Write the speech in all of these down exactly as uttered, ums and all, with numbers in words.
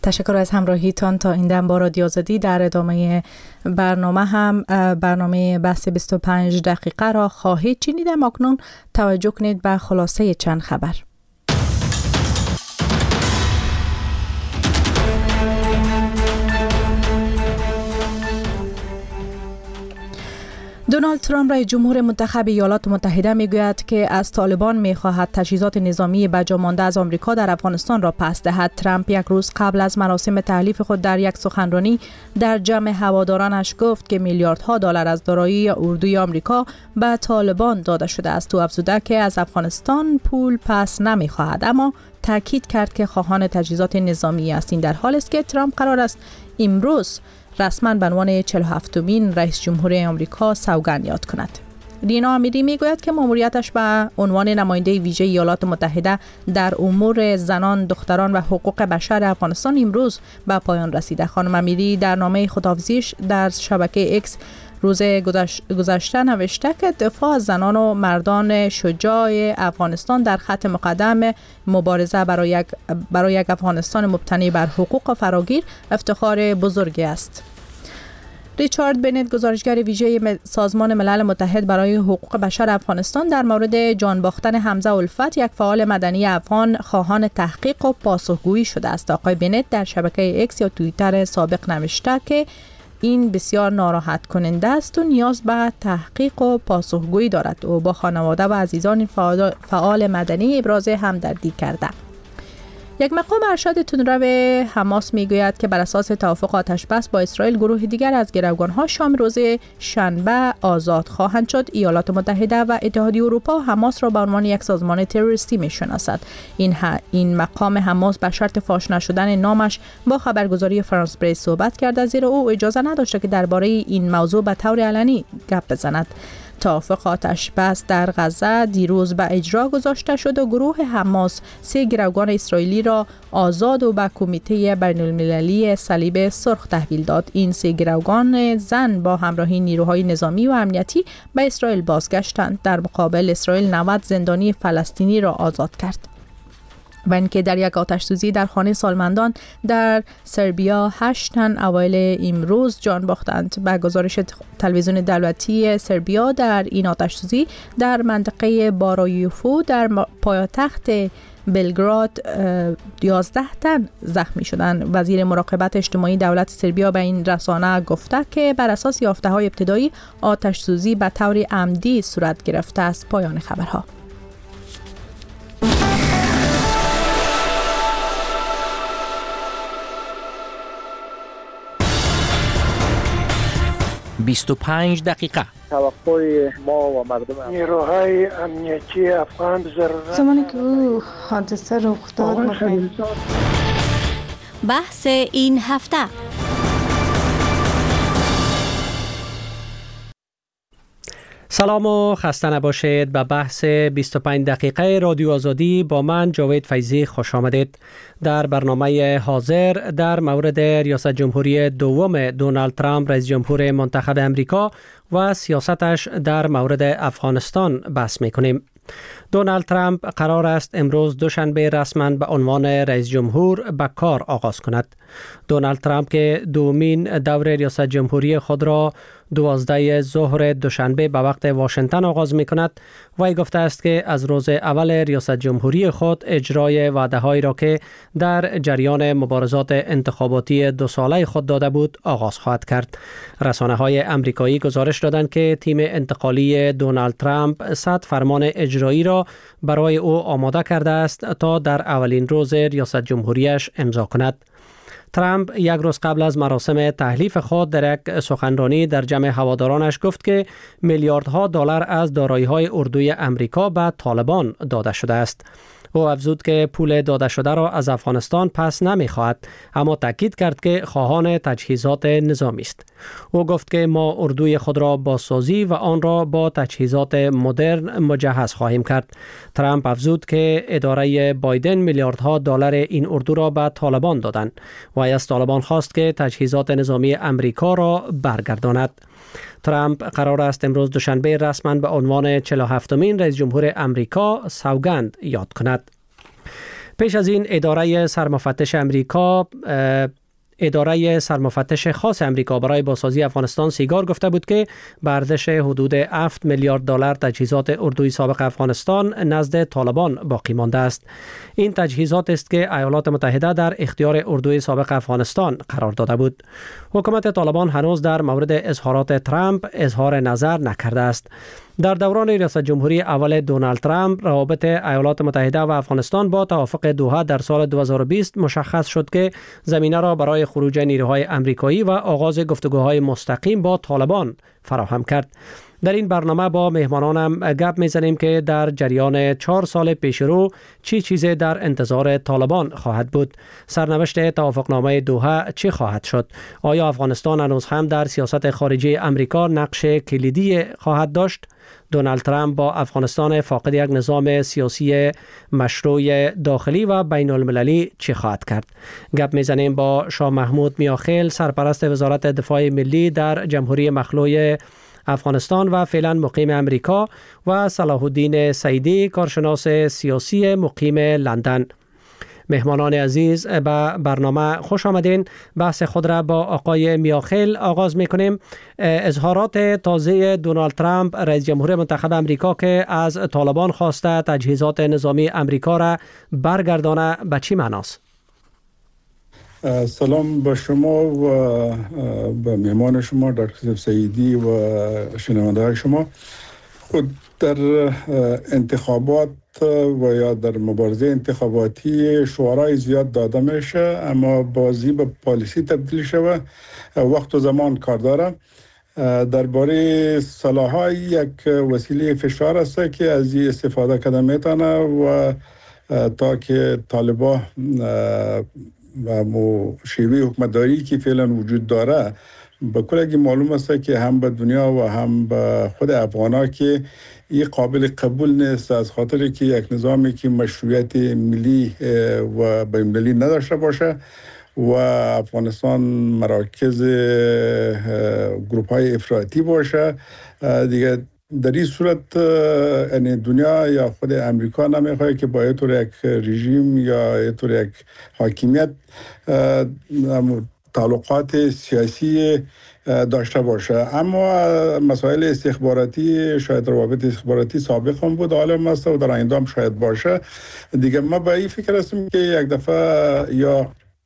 تشکر از همراهیتان تا این دم با رادیو آزادی. در ادامه برنامه هم برنامه بحث بیست و پنج دقیقه را خواهید شنید. اکنون توجه کنید به خلاصه چند خبر. دونالد ترامپ رئیس جمهور منتخب ایالات متحده میگوید که از طالبان میخواهد تجهیزات نظامی بجا مانده از آمریکا در افغانستان را پس دهد. ترامپ یک روز قبل از مراسم تحلیف خود در یک سخنرانی در جمع هوادارانش گفت که میلیاردها دلار از دارایی اردوی آمریکا به طالبان داده شده است. او افزوده که از افغانستان پول پس نمیخواهد، اما تاکید کرد که خواهان تجهیزات نظامی است. این در حالی است که ترامپ قرار است امروز رسما به عنوان چهل و هفتمین رئیس جمهور آمریکا سوگند یاد کند. دینا امیری میگوید که ماموریتش به عنوان نماینده ویژه ایالات متحده در امور زنان، دختران و حقوق بشر افغانستان امروز به پایان رسیده. خانم امیری در نامه خداحافظیش در شبکه اکس روز گذشته نوشته که دفاع از زنان و مردان شجاع افغانستان در خط مقدم مبارزه برای یک برای یک افغانستان مبتنی بر حقوق فراگیر افتخار بزرگی است. ریچارد بنت، گزارشگر ویژه سازمان ملل متحد برای حقوق بشر افغانستان، در مورد جان باختن حمزه الفت، یک فعال مدنی افغان، خواهان تحقیق و پاسخگویی شده است. آقای بنت در شبکه اکس یا توییتر سابق نوشته که این بسیار ناراحت کننده است و نیاز به تحقیق و پاسخگویی دارد و با خانواده و عزیزان فعال مدنی ابراز همدردی کرده. یک مقام ارشد تندرو حماس میگوید که بر اساس توافق آتش‌بس با اسرائیل گروه دیگر از گروگان‌ها شام روز شنبه آزاد خواهند شد. ایالات متحده و اتحادیه اروپا حماس را به عنوان یک سازمان تروریستی میشناسد. این ها این مقام حماس به شرط فاش نشدن نامش با خبرگزاری فرانس پرس صحبت کرده، زیرا او اجازه نداشته که درباره این موضوع به طور علنی گپ بزند. توافق آتش‌بس در غزه دیروز به اجرا گذاشته شد و گروه حماس سه گروگان اسرائیلی را آزاد و به کمیته بین‌المللی صلیب سرخ تحویل داد. این سه گروگان زن با همراهی نیروهای نظامی و امنیتی به اسرائیل بازگشتند. در مقابل اسرائیل نود زندانی فلسطینی را آزاد کرد. و اینکه در یک آتش‌سوزی در خانه سالمندان در سربیا هشت تن اوایل امروز جان باختند. به گزارش تلویزیون دولتی سربیا در این آتش‌سوزی در منطقه بارایوفو در پایتخت بلگراد یازده تن زخمی شدند. وزیر مراقبت اجتماعی دولت سربیا به این رسانه گفته که بر اساس یافته‌های ابتدایی آتش‌سوزی به طور عمدی صورت گرفته است. پایان خبرها. بیست و پنج دقیقه. توقع ما و مردم نیروهای امنیتی افغان ضرورت زمانی که او حادثه رخ داد بحث این هفته. سلام و خسته نباشید به بحث بیست و پنج دقیقه رادیو آزادی. با من جاوید فیضی خوش آمدید. در برنامه حاضر در مورد ریاست جمهوری دوم دونالد ترامپ رئیس جمهور منتخب امریکا و سیاستش در مورد افغانستان بحث میکنیم. دونالد ترامپ قرار است امروز دوشنبه رسما به عنوان رئیس جمهور به کار آغاز کند. دونالد ترامپ که دومین دور ریاست جمهوری خود را دوازده ظهر دوشنبه به وقت واشنگتن آغاز می کند، وی گفته است که از روز اول ریاست جمهوری خود اجرای وعده هایی را که در جریان مبارزات انتخاباتی دو ساله خود داده بود آغاز خواهد کرد. رسانه های امریکایی گزارش دادند که تیم انتقالی دونالد ترامپ صد فرمان اجرایی را برای او آماده کرده است تا در اولین روز ریاست جمهوریش امضا کند. ترامپ یک روز قبل از مراسم تحلیف خود در یک سخنرانی در جمع هوادارانش گفت که میلیاردها دلار از دارایی‌های اردوی امریکا به طالبان داده شده است. او افزود که پول داده شده را از افغانستان پس نمی‌خواهد، اما تاکید کرد که خواهان تجهیزات نظامی است. او گفت که ما اردوی خود را بازسازی و آن را با تجهیزات مدرن مجهز خواهیم کرد. ترامپ افزود که اداره بایدن میلیاردها دلار این اردو را به طالبان دادند و از طالبان خواست که تجهیزات نظامی امریکا را برگرداند. ترامپ قرار است امروز دوشنبه رسما به عنوان چهل و هفتمین رئیس جمهور امریکا سوگند یاد کند. پیش از این اداره سرمفتش امریکا اداره سرمفتش خاص امریکا برای بازسازی افغانستان سیگار گفته بود که به ارزش حدود هفت میلیارد دلار تجهیزات اردوی سابق افغانستان نزد طالبان باقی مانده است. این تجهیزات است که ایالات متحده در اختیار اردوی سابق افغانستان قرار داده بود. حکومت طالبان هنوز در مورد اظهارات ترامپ اظهار نظر نکرده است. در دوران ریاست جمهوری اول دونالد ترامپ روابط ایالات متحده و افغانستان با توافق دوحه در سال دو هزار و بیست مشخص شد که زمینه را برای خروج نیروهای امریکایی و آغاز گفتگوهای مستقیم با طالبان فراهم کرد. در این برنامه با مهمانانم گپ میزنیم که در جریان چهار سال پیش رو چی چیزی در انتظار طالبان خواهد بود؟ سرنوشت توافقنامه دوحه چی خواهد شد؟ آیا افغانستان هنوز هم در سیاست خارجی امریکا نقش کلیدی خواهد داشت؟ دونالد ترامپ با افغانستان فاقد یک نظام سیاسی مشروع داخلی و بین المللی چی خواهد کرد؟ گپ میزنیم با شاه محمود میاخیل، سرپرست وزارت دفاع ملی در جمهوری مخلوع افغانستان و فعلا مقیم امریکا، و صلاح الدین سعیدی، کارشناس سیاسی مقیم لندن. مهمانان عزیز، به برنامه خوش آمدین. بحث خود را با آقای میاخیل آغاز میکنیم. اظهارات تازه دونالد ترامپ رئیس جمهور منتخب امریکا که از طالبان خواسته تجهیزات نظامی امریکا را برگردانه به چی معناست؟ سلام به شما و به مهمان شما دکتر سعیدی و شنونده شما. خود در انتخابات و یا در مبارزه انتخاباتی شعارهای زیاد داده میشه، اما بازی به پالیسی تبدیل شده وقت و زمان کار داره. درباره سلاح‌ها یک وسیله فشار است که از این استفاده کرده میتونه و تا که طالبان و شیوه حکمتداری که فعلا وجود داره به کلی معلوم است که هم به دنیا و هم به خود افغانا که این قابل قبول نیست، از خاطر که یک نظامی که مشروعیت ملی و بین‌المللی نداشته باشه و افغانستان مراکز گروپ های افراطی باشه دیگه. در این صورت یعنی دنیا یا خود امریکا نمیخواد که با اینطور یک رژیم یا اینطور یک حاکمیت تعلقات سیاسی داشته باشه. اما مسائل استخباراتی، شاید روابط استخباراتی سابق هم بود، حالا است و در آینده هم شاید باشه دیگه. ما به این فکر هستیم که یک دفعه یا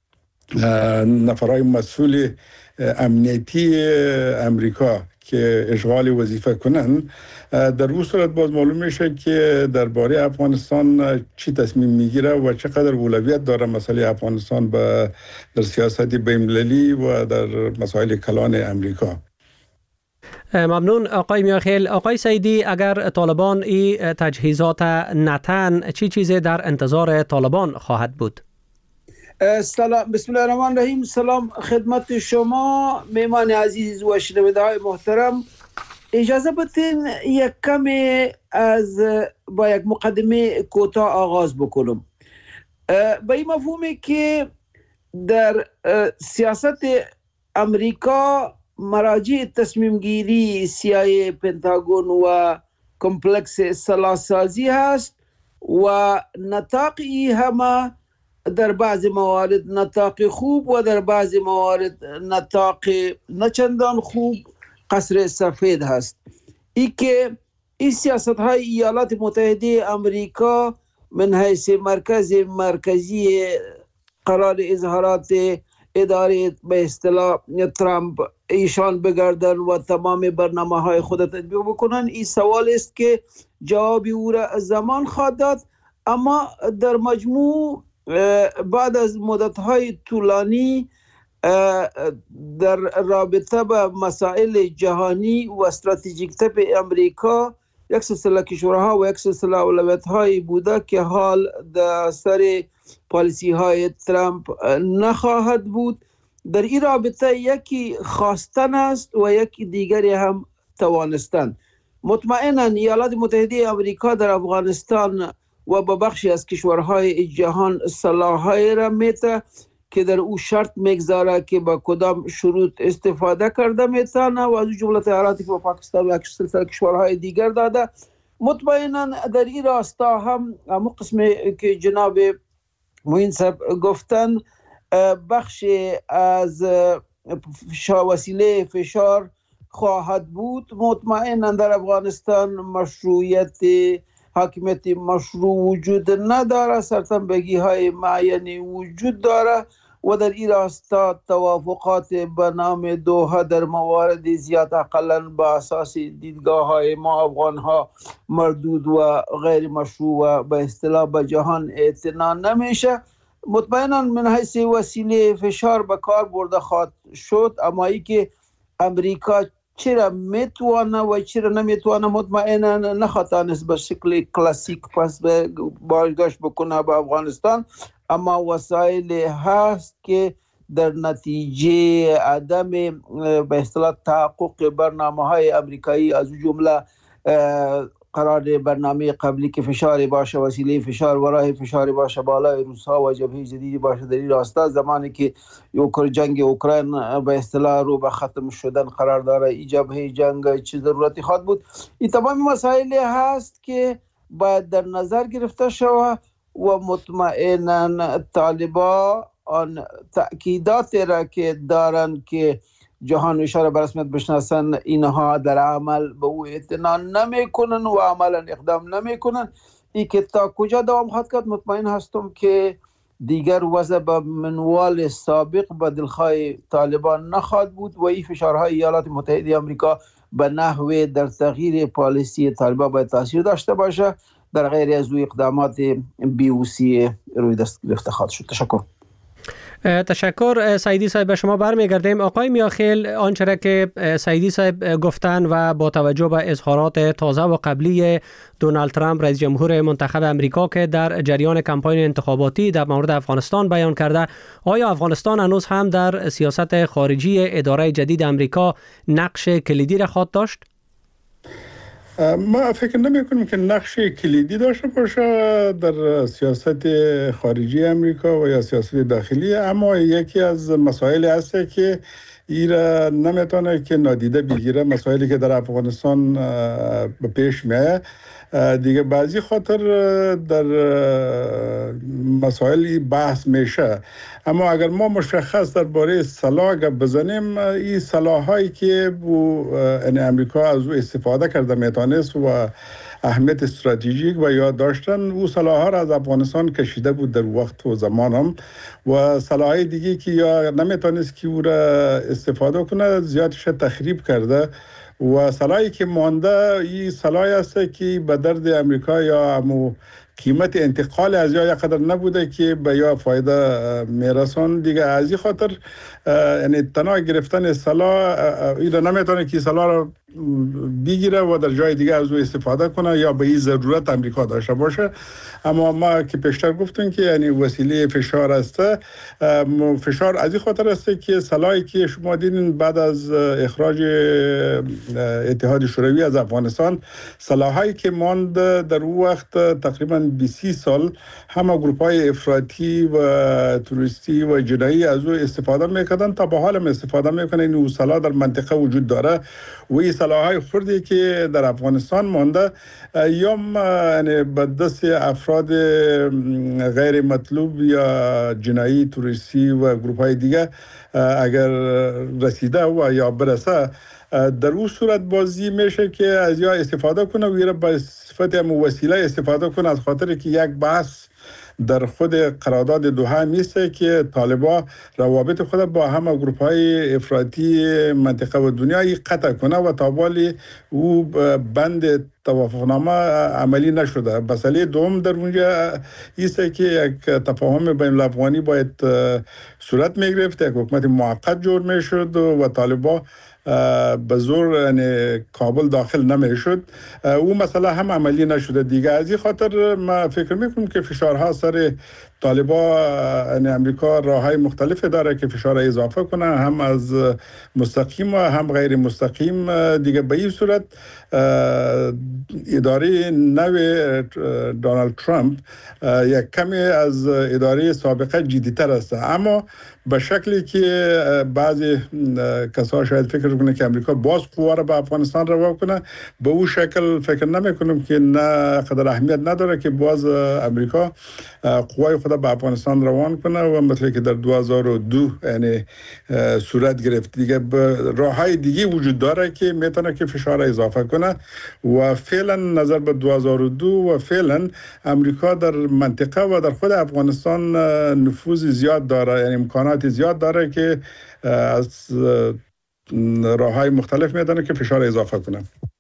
نفرای مسئول امنیتی امریکا که اشغال وظیفه کنن، در اون صورت باز معلوم میشه که درباره افغانستان چی تصمیم میگیره و چقدر اولویت داره مسئله افغانستان به در سیاست بین‌المللی و در مسائل کلان امریکا. ممنون آقای میاخیل. آقای سعیدی، اگر طالبان این تجهیزات نتن، چی چیزی در انتظار طالبان خواهد بود؟ سلام، بسم الله الرحمن الرحیم. سلام خدمت شما مهمان عزیز و شنونده های محترم. اجازه بدین یک کمی از با یک مقدمه کوتاه آغاز بکنم. به این مفهومی که در سیاست امریکا مراجع تصمیم گیری سی آی ای، پنتاگون و کمپلکس سلاح‌سازی هست و نطاقی همه در بعض موارد نطاق خوب و در بعض موارد نطاق نچندان خوب قصر سفید هست. ای که این سیاست های ایالات متحده امریکا من حیث مرکز مرکزی قرار اظهارات اداره به اصطلاح ترامپ ایشان بگردن و تمام برنامه های خود تطبیق بکنن، این سوال است که جوابی او را زمان خواهد داد. اما در مجموع بعد از مدت‌های طولانی در رابطه با مسائل جهانی و استراتژیک تپ امریکا یک سلسله کشورها و یک سلسله اولویت‌های بوده که حال در سر پالیسی‌های ترامپ نخواهد بود. در این رابطه یکی خواستن است و یکی دیگری هم توانستن. مطمئناً ایالات متحده امریکا در افغانستان و با بخشی از کشورهای جهان سلاح‌های را میته که در او شرط میگذاره که با کدام شروط استفاده کرده میتونه و از جمله تحریراتی که با پاکستان و سلسله کشورهای دیگر داده. مطمئنا در این راستا هم همون قسمی که جناب موین صاحب گفتن بخش از وسیله فشار خواهد بود. مطمئنا در افغانستان مشروعیت حاکمیت مشروع وجود نداره، سرتنبگی های معینی وجود داره و در این راستا توافقات به نام دوحه در موارد زیاد اقلا به اساس دیدگاه های ما افغان ها مردود و غیر مشروع و به اصطلاح به جهان اعتنا نمیشه. مطمئنا من حیث وسیله فشار به کار برده خواهد شد، اما ای که امریکا چرا میتوانه و چرا نمیتوانه مطمئنا نخواتانست به شکل کلاسیک پس بازگشت بکنه به افغانستان، اما وسایل هست که در نتیجه عدم به اصطلاح تحقق برنامه‌های امریکایی از جمله قرار برنامه قبلی که فشار باشه، وسیله فشار و راه فشار باشه بالای روس‌ها و جبهه جدیدی باشه در این راستا، زمانی که اوکر جنگ اوکراین به اصطلاح رو به ختم شدن قرار داره، این جبهه جنگ چه ضرورتی خواهد بود. این تمام مسائل هست که باید در نظر گرفته شود و مطمئنا طالبان آن تأکیدات را که دارن که جهان اشاره به رسمیت بشناسن، اینها در عمل به او اعتنا نمیکنن و عملا اقدام نمیکنن. این که تا کجا دوام خواهد کرد مطمئن هستم که دیگر وضع به منوال سابق به دلخواه طالبان نخواهد بود و این فشارهای ایالات متحده آمریکا به نحوه در تغییر پالیسی طالبان باید تاثیر داشته باشه، در غیر از او اقدامات بیوسی روی دست گرفته خواهد شد. تشکر. تشکر سعیدی صاحب. به شما برمیگردیم. آقای میاخیل، آنچه را که سعیدی صاحب گفتن و با توجه به اظهارات تازه و قبلی دونالد ترامپ رئیس جمهور منتخب امریکا که در جریان کمپاین انتخاباتی در مورد افغانستان بیان کرده، آیا افغانستان هنوز هم در سیاست خارجی اداره جدید امریکا نقش کلیدی را خواهد داشت؟ ما فکر نمی کنیم که نقش کلیدی داشته باشه در سیاست خارجی امریکا و یا سیاست داخلی، اما یکی از مسائل هست که ایرا نمیتونه که نادیده بگیره، مسائلی که در افغانستان به پیش میاد دیگه بعضی خاطر در مسائل بحث میشه. اما اگر ما مشخص درباره سلاح گپ بزنیم، این سلاحایی که این امریکا از او استفاده کرده میتونست و اهمیت استراتژیک و یاد داشتن، او سلاح‌ها را از افغانستان کشیده بود در وقت و زمان هم، و سلاح‌های دیگه که یا نمیتونست که او را استفاده کنه زیادش تخریب کرده و سلاحی که مانده این سلاحی است که به درد امریکا یا امو قیمت انتقال از یا قدر نبوده که به یا فایده میرسون دیگه. از این خاطر یعنی تنها گرفتن سلاح اینا نمیتونه که سلاح را بگیره و در جای دیگه از او استفاده کنه یا به این ضرورت امریکا داشته باشه. اما ما که پیشتر گفتیم که یعنی وسیله فشار است، فشار از این خاطر است که سلاحی که شما دیدین بعد از اخراج اتحاد شوروی از افغانستان، سلاحایی که ماند در اون وقت تقریبا بیست سال همه گروپ‌های افراطی و توریستی و جنایی از او استفاده میکردن، تا به حال هم استفاده میکنن. این سلاح در منطقه وجود داره و این سلاح‌های خردی که در افغانستان مانده یا یعنی به دست افراد غیر مطلوب یا جنایی توریستی و گروپ‌های دیگه اگر رسیده و یا برسه، در اون صورت بازی میشه که از یا استفاده کنه و یا به صفت وسیله استفاده کنه، از خاطر که یک بحث در خود قرارداد دوحه میسته که طالبان روابط خود با همه گروپ‌های افراطی منطقه و دنیای قطع کنه و تابالی او بند توافقنامه عملی نشده. مسئله دوم در اونجا ایسته که یک تفاهم بین الافغانی باید صورت میگرفت، یک حکومت موقت جور میشد و طالبان به زور یعنی کابل داخل نمیشد. او مسئله هم عملی نشده دیگه. از این خاطر ما فکر میکنم که فشارها سر طالبان یعنی امریکا راههای مختلف داره که فشار اضافه کنه، هم از مستقیم و هم غیر مستقیم دیگه. به این صورت اداره نو دونالد ترامپ یک کمی از اداره سابقه جدیتر است، اما به شکلی که بعضی کسا شاید فکر کنه که امریکا باز قوا را به افغانستان روا کنه، به اون شکل فکر نمیکنم که نه قدر اهمیت نداره که باز امریکا قوای خود به افغانستان روان کنه و مثل که در دو هزار و دو یعنی صورت گرفت. دیگه راههای دیگه وجود داره که میتونه که فشار اضافه کنه و فعلا نظر به دو هزار و دو و فعلا امریکا در منطقه و در خود افغانستان نفوذ زیاد داره، یعنی امکانات زیاد داره که از راههای مختلف میتونه که فشار اضافه کنه.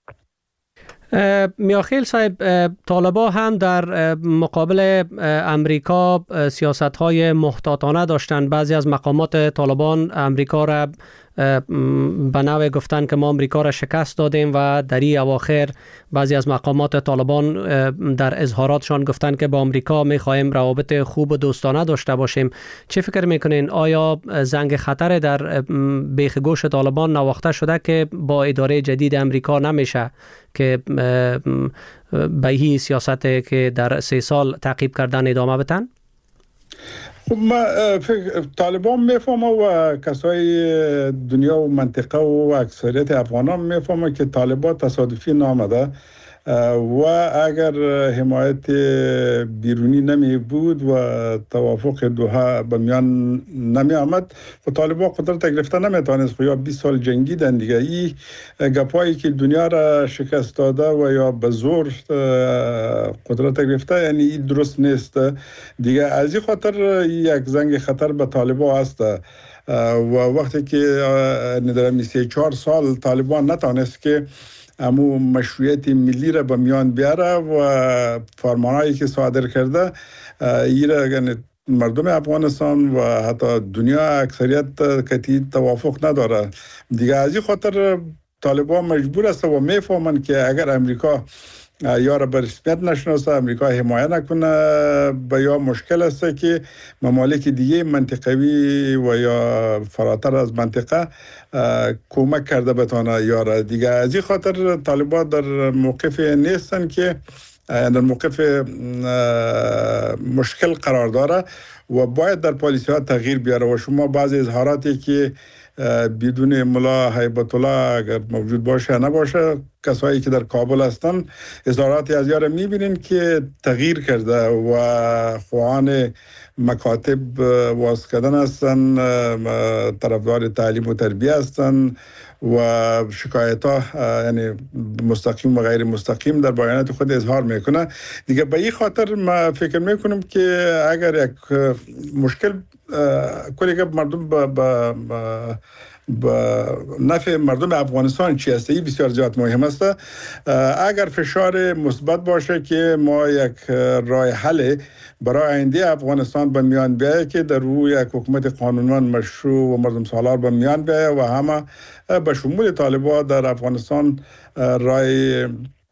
میاخیل صاحب، طالبان هم در مقابل امریکا سیاست‌های محتاطانه داشتند. بعضی از مقامات طالبان امریکا را به نوع گفتن که ما امریکا را شکست دادیم و در این اواخر بعضی از مقامات طالبان در اظهاراتشان گفتن که با امریکا می‌خواهیم روابط خوب و دوستانه داشته باشیم. چه فکر میکنین؟ آیا زنگ خطر در بیخ گوش طالبان نواخته شده که با اداره جدید امریکا نمیشه که به این سیاست که در سه سال تعقیب کردن ادامه بدن؟ ما فکر طالبان میفهمه و کسای دنیا و منطقه و اکثریت افغانان میفهمه که طالبان تصادفی نامده و اگر حمایت بیرونی نمی بود و توافق دوحه به میان نمی آمد و طالبان قدرت گرفته نمیتونست یا بیست سال جنگیدن دیگه. این گپایی که دنیا را شکست داده و یا به زور قدرت گرفته یعنی این درست نیست دیگه. از این خاطر یک زنگ خطر به طالبان است و وقتی که در سی و چهار سال طالبان نتونست که امو مشروعیت ملی را به میان بیاره و فرمانهایی که صادر کرده ایره یعنی مردم افغانستان و حتی دنیا اکثریت کتی توافق نداره دیگه. از این خاطر طالبان مجبور است و میفهمن که اگر امریکا یا را به رسمیت نشناسه، امریکا حمایت نکنه، به یا مشکل است که ممالک دیگه منطقوی و یا فراتر از منطقه کمک کرده بتانه یاره دیگه. از این خاطر طالبان در موقف نیستن که در موقف مشکل قرار داره و باید در پالیسی ها تغییر بیاره و شما بعضی اظهاراتی که بدون ملا هیبت الله اگر موجود باشه نباشه، کسایی که در کابل هستن اظهاراتی از یاره میبینین که تغییر کرده و خواهان مکاتب واس کردن هستن، طرفدار تعلیم و تربیه هستن و شکایت ها یعنی مستقیم و غیر مستقیم در بیانات خود اظهار میکنه دیگه. به این خاطر ما فکر میکنم که اگر یک مشکل کلی که مردم با, با, با نفع مردم افغانستان چی است، این بسیار زیاد مهم است. اگر فشار مثبت باشه که ما یک راه حل برای آینده افغانستان به میان بیایه که در روی یک حکومت قانونمند مشروع و مردم سالار به میان بیایه و همه به شمول طالبان در افغانستان رای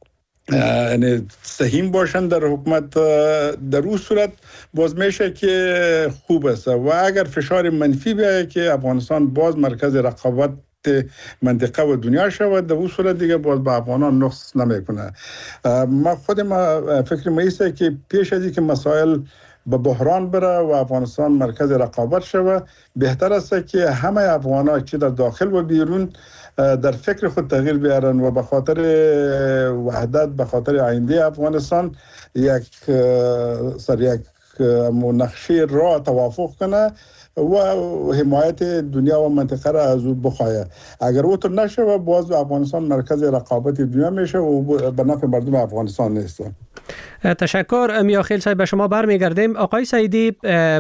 یعنی سهیم باشند در حکومت، در اون صورت باز میشه که خوب است. و اگر فشار منفی بیایه که افغانستان باز مرکز رقابت منطقه و دنیا شود، در اون صورت دیگه باز به افغانان نقص نمیکنه. ما خود ما فکر ما ایسته که پیش از اینکه مسائل به بحران بره و افغانستان مرکز رقابت شود، بهتر است که همه افغان‌ها چه در داخل و بیرون در فکر خود تغییر بیارن و به خاطر وحدت، به خاطر آینده افغانستان یک سر یک نقشه راه توافق کنه و حمایت دنیا و منطقه را از او بخواهد. اگر او تو نشه و باز افغانستان مرکز رقابت دنیا میشه و به نفع مردم افغانستان نیست. تشکر میاخیل صاحب. به شما برمیگردیم. آقای سعیدی،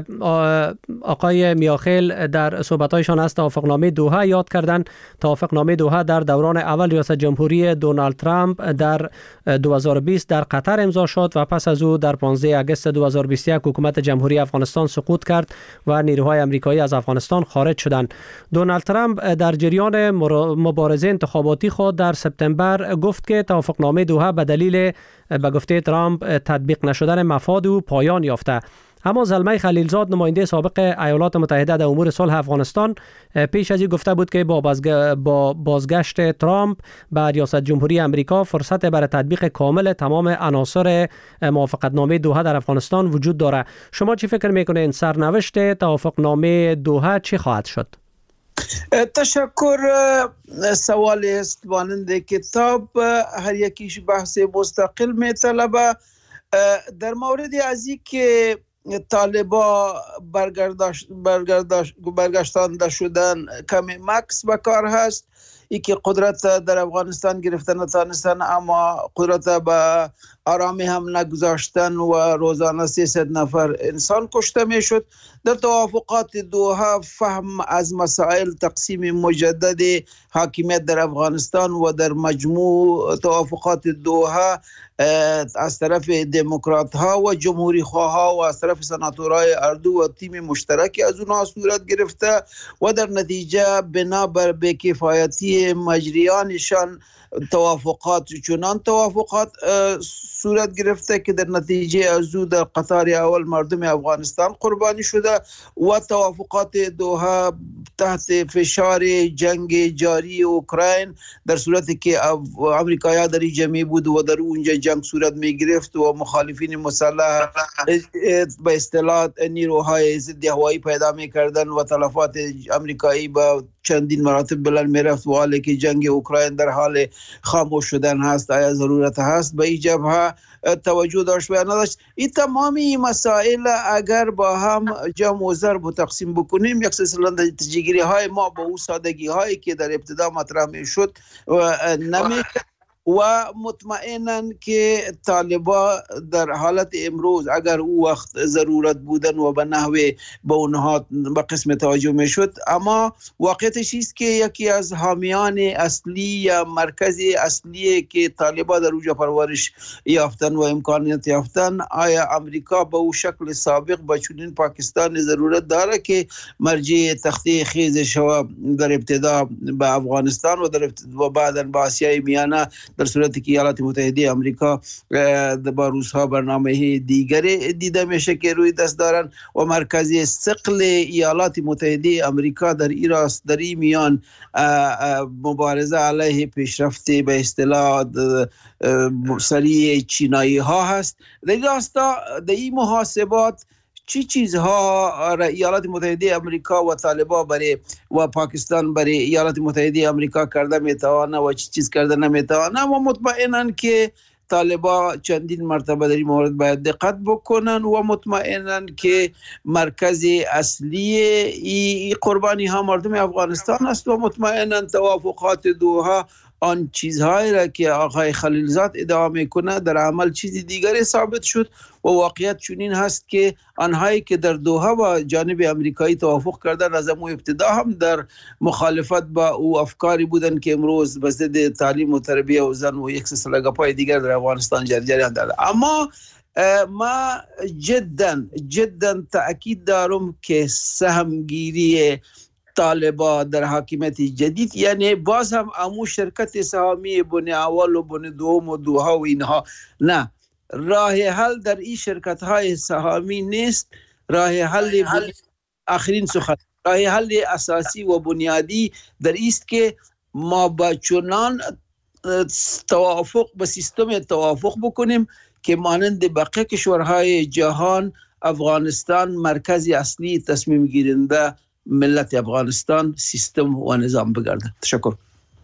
آقای میاخیل در صحبت‌هایشان از توافقنامه دوحه یاد کردن. توافقنامه دوحه در دوران اول ریاست جمهوری دونالد ترامپ در دو هزار و بیست در قطر امضا شد و پس از او در پانزده آگوست دو هزار و بیست و یک حکومت جمهوری افغانستان سقوط کرد و نیروهای آمریکایی از افغانستان خارج شدند. دونالد ترامپ در جریان مبارزه انتخاباتی خود در سپتامبر گفت که توافقنامه دوحه به دلیل به گفته ترامپ تطبیق نشدن مفاد او پایان یافته. اما زلمه خلیلزاد نماینده سابق ایالات متحده در امور صلح افغانستان پیش از این گفته بود که با با بازگشت ترامپ به ریاست جمهوری امریکا فرصت برای تطبیق کامل تمام عناصر موافقتنامه دوحه در افغانستان وجود داره. شما چی فکر میکنین سرنوشت توافقنامه دوحه چی خواهد شد؟ تشکر. سوال است مانند کتاب هر یکیش بحث مستقل میطلبه. در مورد از این که طالبا برگرداشت برگرداشت برگشتانده شدن کمی مکس به کار هست. ای که قدرت در افغانستان گرفتن نتانستن، اما قدرت به آرامی هم نگذاشتن و روزانه سیصد نفر انسان کشته می شد. در توافقات دوحه فهم از مسائل تقسیم مجدد حاکمیت در افغانستان و در مجموع توافقات دوحه از طرف دموکرات ها و جمهوری خواه ها و از طرف سناتورای اردو و تیم مشترکی از اونها صورت گرفته و در نتیجه بنابر بی‌کفایتی مجریانشان توافقات چنان توافقات صورت گرفته که در نتیجه از او در قطار اول مردم افغانستان قربانی شده و توافقات دوحه تحت فشار جنگ جاری اوکراین در صورتی که امریکایی‌ها در جمعی بود و در اونجا جنگ صورت می گرفت و مخالفین مسلح به اصطلاح نیروهای ضد هوایی پیدا می کردن و تلفات امریکایی با چندین مراتب بلند می رفت و حالی که جنگ اوکراین در حال خاموش شدن هست، آیا ضرورت هست به این جبهه توجه داشت و نداشت. این تمامی مسائل اگر با هم جمع و ضرب و تقسیم بکنیم یک سلسله نتیجه‌گیری های ما با اون سادگی هایی که در ابتدا مطرح می شد نمی و مطمئناً که طالبا در حالت امروز اگر او وقت ضرورت بودن و به نحوه به اونها به قسم توجه می شد، اما واقعیتش است که یکی از حامیان اصلی یا مرکزی اصلی که طالبا در اونجا پرورش یافتن و امکانیت یافتن، آیا امریکا به او شکل سابق با چنین پاکستان ضرورت داره که مرجع تخته خیزش و در ابتدا به افغانستان و در و بعداً به آسیای میانه در صورتی که ایالات متحده آمریکا با روس‌ها برنامه دیگری دیده میشه که روی دست دارن و مرکزی ثقل ایالات متحده آمریکا در ایراس در این میان مبارزه علیه پیشرفت به اصطلاح سریع چینایی ها هست. در راستا در این محاسبات چی چیزها ایالات متحده آمریکا و طالبان برای و پاکستان برای ایالات متحده آمریکا کرده میتوانه و چی چیز کرده نمیتوانه، و مطمئنن که طالبان چندین مرتبه در این مورد باید دقت بکنن و مطمئنن که مرکز اصلی ای قربانی ها مردم افغانستان است و مطمئنن توافقات دوحه آن چیزهایی را که آقای خلیلزاد ادعا میکنه در عمل چیزی دیگری ثابت شد و واقعیت چنین هست که آنهایی که در دوحه با جانب امریکایی توافق کردن از امو ابتدا هم در مخالفت با او افکاری بودن که امروز به ضد تعلیم و تربیه و زن و یک سلسله گپای دیگر در افغانستان جریان داره. اما ما جدا جدا تأکید دارم که سهمگیری طالبا در حاکمیت جدید، یعنی باز هم امو شرکت سهامی بن اول و بن دوم و دوحه و اینها نه، راه حل در این شرکت های سهامی نیست. راه حل آخرین سخن راه حل اساسی و بنیادی در است که ما با چنان توافق به سیستم توافق بکنیم که مانند بقیه کشورهای جهان افغانستان مرکزی اصلی تصمیم گیرنده ملت افغانستان سیستم و نظام بگرده. تشکر.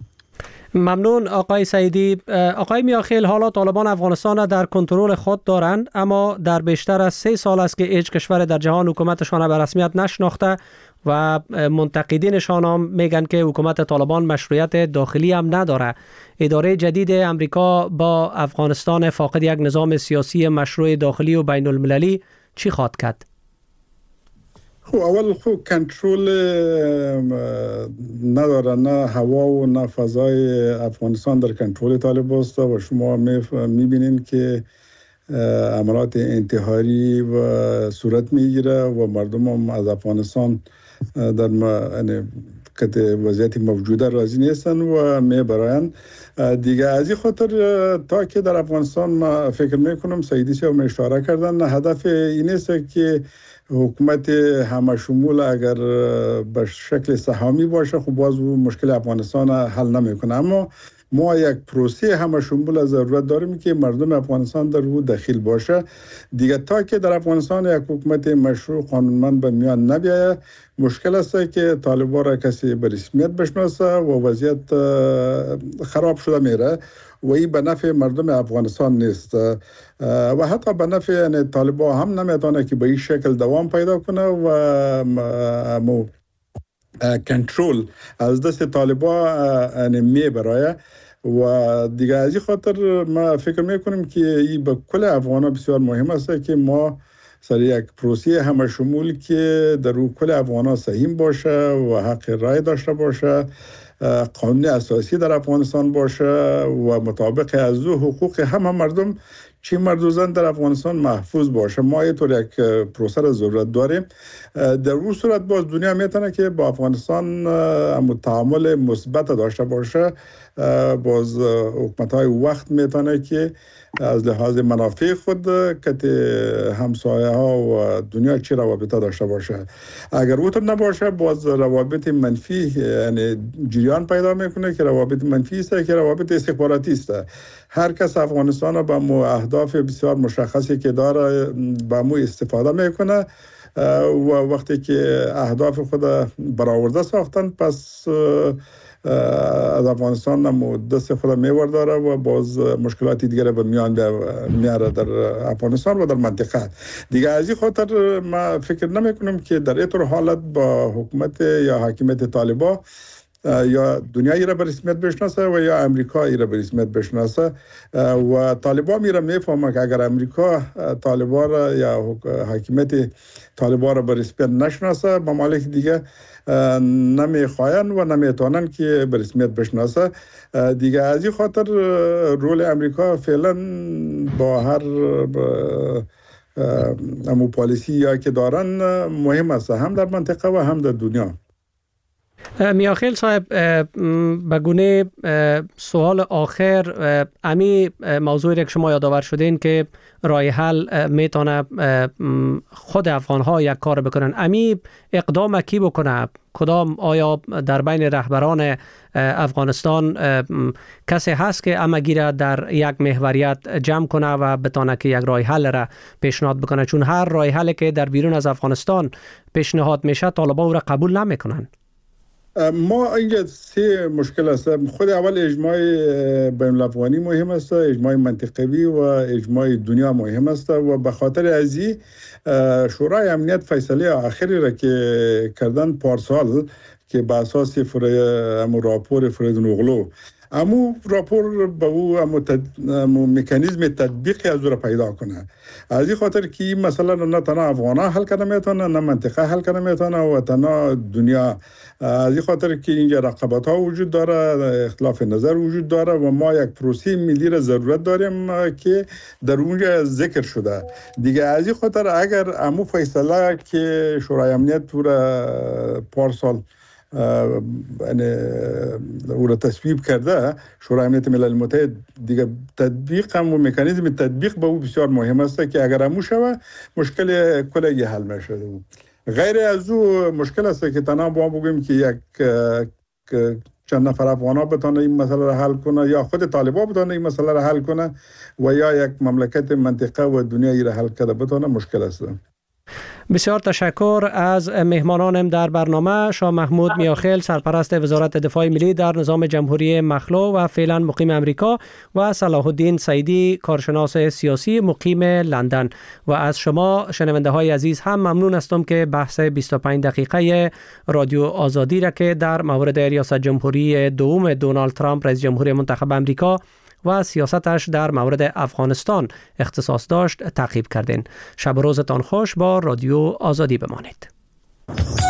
ممنون آقای سعیدی. آقای میاخیل، حالا طالبان افغانستان را در کنترل خود دارند، اما در بیشتر از سه سال است که هیچ کشور در جهان حکومتشان را به رسمیت نشناخته و منتقدینشان هم میگن که حکومت طالبان مشروعیت داخلی هم نداره. اداره جدید امریکا با افغانستان فاقد یک نظام سیاسی مشروع داخلی و بین المللی چی خواهد کرد؟ خب اول خب کنترل نداره، نه هوا و نه فضای افغانستان در کنترل طالبان است و شما میبینین که عملات انتحاری و صورت میگیره و مردم هم از افغانستان در که وضعیت موجوده راضی نیستن و میبرند دیگه. از این خاطر تا که در افغانستان ما فکر میکنم سعیدی صاحب اشاره کردن، هدف این است که حکومت همه شمول اگر به شکل سهامی باشه خب باز مشکل افغانستان حل نمیکنه، اما ما یک پروسه همه شمول ضرورت داریم که مردم افغانستان در او داخل باشه دیگه. تا که در افغانستان یک حکومت مشروع قانونمند به میان نبیاید مشکل است که طالبان را کسی به رسمیت بشناسه و وضعیت خراب شده میره و این به نفع مردم افغانستان نیست و حتی به نفع یعنی طالبان هم نمیتونه که به این شکل دوام پیدا کنه و کنترل از دست طالبان می برای و دیگه. از این خاطر ما فکر میکنیم که این به کل افغانان بسیار مهم است که ما سر یک پروسه همه شمول که در او کل افغانان سهیم باشه و حق رای داشته باشه، قانون اساسی در افغانستان باشه و مطابق از او حقوق همه مردم چی مرد و زن در افغانستان محفوظ باشه. ما اینطور یک پروسه را ضرورت داریم. در اون صورت باز دنیا میتونه که با افغانستان تعامل مثبت داشته باشه، باز حکومت‌های وقت میتونه که از لحاظ منافع خود که همسایه ها و دنیا چی روابط داشته باشه. اگر اوتر نباشه باز روابط منفی یعنی جریان پیدا میکنه که روابط منفی است که روابط استخباراتی است. هر کس افغانستان با مو اهداف بسیار مشخصی که داره با مو استفاده میکنه و وقتی که اهداف خود برآورده ساختن پس از افغانستان هم دست خود میورداره و باز مشکلاتی دیگر به میان میاره در افغانستان و در منطقه دیگه. از این خاطر ما فکر نمی کنم که در اینطور حالت با حکومت یا حاکمیت طالبان یا دنیا ایره به رسمیت بشناسه و یا امریکا ایره به رسمیت بشناسه و طالبان میره میفهمه که اگر امریکا طالبان را یا حاکمیت طالبان را به رسمیت نشناسه ممالک دیگه نمیخواین و نمیتونن که به رسمیت بشناسه دیگه. از این خاطر رول امریکا فعلا با هر امو پالیسی یا که دارن مهم است هم در منطقه و هم در دنیا. میاخیل صاحب به گونه سوال آخر، امی موضوعی که شما یادآور شدین که رای حل میتونه خود افغان ها یک کار بکنن، امی اقدام کی بکنه؟ کدام آیا در بین رهبران افغانستان کسی هست که اما گیره در یک محوریت جمع کنه و بتانه که یک رای حل را پیشنهاد بکنه؟ چون هر رای حلی که در بیرون از افغانستان پیشنهاد میشه طالبان او را قبول نمیکنن. ما اینجا سه مشکل است. خود اول اجماع بین الافغانی مهم است، اجماع منطقوی و اجماع دنیا مهم است و به خاطر ازی شورای امنیت فیصله آخری را که کردن پارسال که به اساس امو راپور فریدون اوغلو امو راپور به او امو, تد... امو مکانیزم تطبیقی از او را پیدا کنه. از این خاطر که مثلا نه تنها افغانا حل کنه میتونه نه منطقه حل کنه میتونه و تنها دنیا. از این خاطر که اینجا رقابت ها وجود داره، اختلاف نظر وجود داره و ما یک پروسه ملی را ضرورت داریم که در اونجا ذکر شده دیگه. از این خاطر اگر امو فیصله که شورای امنیت تو را پارسال یعنی او را تصویب کرده شورای امنیت ملل متحد دیگه، تطبیق هم و مکانیزم تطبیق به او بسیار مهم است که اگر امو شوه مشکل کلی حل میشه. غیر از او مشکل است که تنها با بگیم که یک چند نفر افغانا بتونه این مسئله را حل کنه یا خود طالبان بتونه این مسئله را حل کنه و یا یک مملکت منطقه و دنیا ای را حل کنه بتونه مشکل است. بسیار تشکر از مهمانانم در برنامه. شاه محمود میاخیل، سرپرست وزارت دفاع ملی در نظام جمهوری مخلوع و فعلا مقیم امریکا، و صلاح الدین سعیدی، کارشناس سیاسی مقیم لندن. و از شما شنونده های عزیز هم ممنون هستم که بحث بیست و پنج دقیقه رادیو آزادی را که در مورد ریاست جمهوری دوم دونالد ترامپ رئیس جمهور منتخب امریکا و سیاستش در مورد افغانستان اختصاص داشت تعقیب کردین. شب و روزتان خوش. با رادیو آزادی بمانید.